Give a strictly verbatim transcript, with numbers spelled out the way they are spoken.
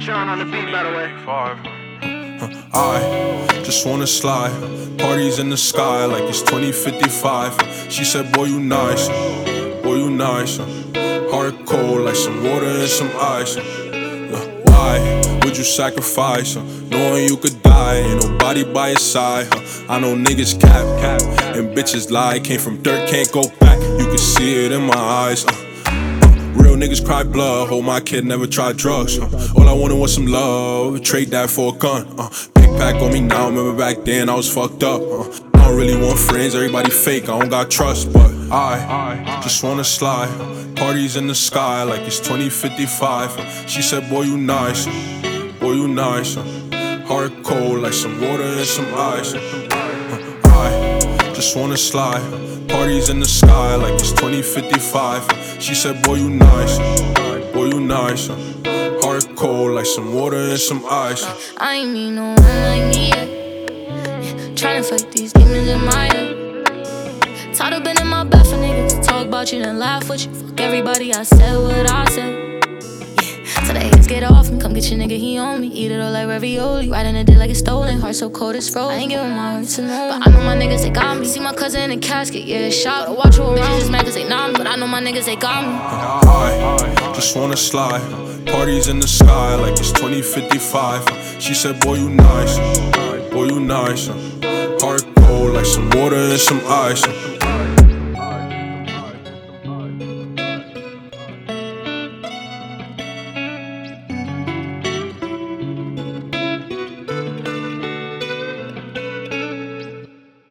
Sean on the beat, by the way. Five. I just wanna slide, parties in the sky like it's twenty fifty-five. She said, boy, you nice, boy, you nice. Heart cold like some water and some ice. Why would you sacrifice, knowing you could die? Ain't nobody by your side. I know niggas cap, cap, and bitches lie. Came from dirt, can't go back. You can see it in my eyes. Real niggas cry blood, hold my kid, never tried drugs. uh, All I wanted was some love, trade that for a gun. uh, Big pack on me now, remember back then I was fucked up. uh, I don't really want friends, everybody fake, I don't got trust. But I just wanna slide, parties in the sky like it's twenty fifty-five. She said, boy, you nice, boy, you nice. Heart cold like some water and some ice. I just wanna slide, parties in the sky like it's twenty fifty-five. She said, boy, you nice, boy, you nice. Heart cold like some water and some ice. I ain't mean no one like me yet. Yeah, tryna fight these demons in my head. Tired of being in my bed for niggas talk about you and laugh with you. Fuck everybody, I said what I said. So the haters get off me, come get your nigga, he on me. Eat it all like ravioli, riding a dick like it's stolen. Heart so cold it's frozen. I ain't giving my heart to no one, but I know my niggas, they got me. See my cousin in the casket, yeah, it's shot. But watch who around, bitches just mad cause they not me. But I know my niggas, they got me. I just wanna slide, parties in the sky like it's twenty fifty-five. She said, boy, you nice, boy, you nice. Heart cold like some water and some ice.